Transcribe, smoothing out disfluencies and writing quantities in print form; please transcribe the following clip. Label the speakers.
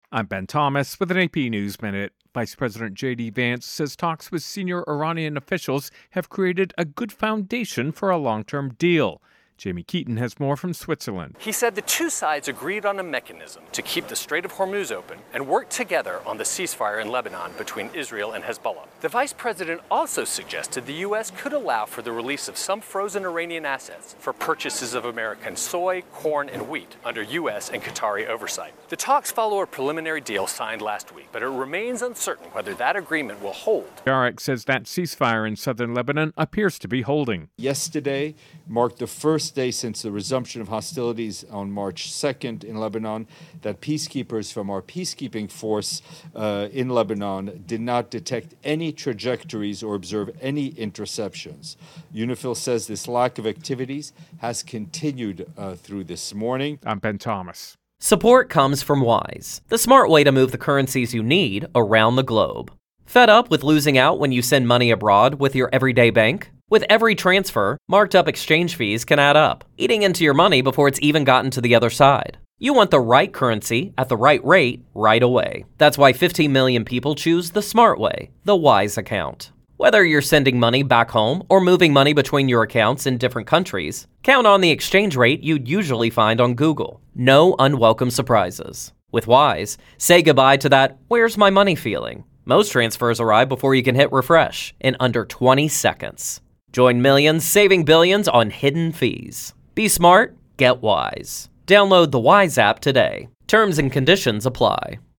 Speaker 1: I'm Ben Thomas with an AP News Minute. Vice President J.D. Vance says talks with senior Iranian officials have created a good foundation for a long-term deal. Jamie Keaton has more from Switzerland.
Speaker 2: He said the two sides agreed on a mechanism to keep the Strait of Hormuz open and work together on the ceasefire in Lebanon between Israel and Hezbollah. The vice president also suggested the U.S. could allow for the release of some frozen Iranian assets for purchases of American soy, corn, and wheat under U.S. and Qatari oversight. The talks follow a preliminary deal signed last week, but it remains uncertain whether that agreement will hold.
Speaker 1: Yarek says that ceasefire in southern Lebanon appears to be holding.
Speaker 3: Yesterday marked the first day since the resumption of hostilities on March 2nd in Lebanon that peacekeepers from our peacekeeping force in Lebanon did not detect any trajectories or observe any interceptions. UNIFIL says this lack of activities has continued through this morning.
Speaker 1: I'm Ben Thomas.
Speaker 4: Support comes from Wise, the smart way to move the currencies you need around the globe. Fed up with losing out when you send money abroad with your everyday bank? With every transfer, marked up exchange fees can add up, eating into your money before it's even gotten to the other side. You want the right currency at the right rate right away. That's why 15 million people choose the smart way, the Wise account. Whether you're sending money back home or moving money between your accounts in different countries, count on the exchange rate you'd usually find on Google. No unwelcome surprises. With Wise, say goodbye to that "where's my money" feeling. Most transfers arrive before you can hit refresh in under 20 seconds. Join millions saving billions on hidden fees. Be smart, get Wise. Download the Wise app today. Terms and conditions apply.